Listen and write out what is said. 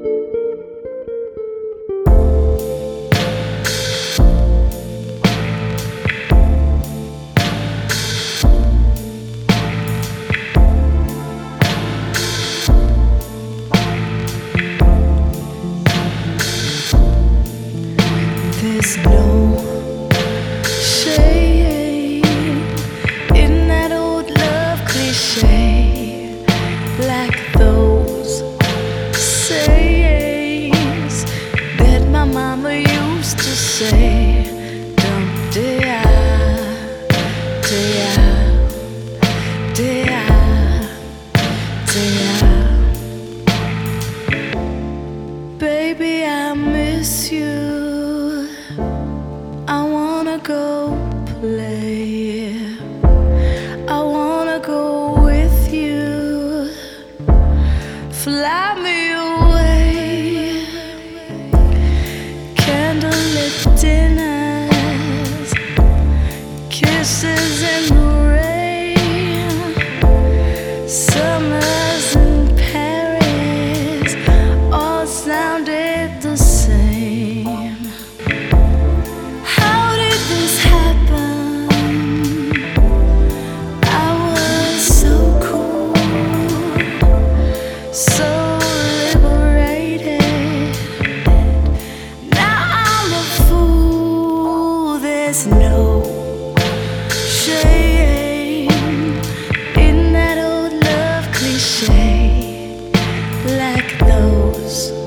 There's no shade in that old love cliche, like those sayings that my mama used to say. Dum de de baby, I miss you. I wanna go play. I wanna go with you. Fly me away. Candlelit dinners, kisses in the rain, summers in Paris all sounded the same. How did this happen? I was so cool, so liberated. Now I'm a fool. There's no shame in that old love cliche, like those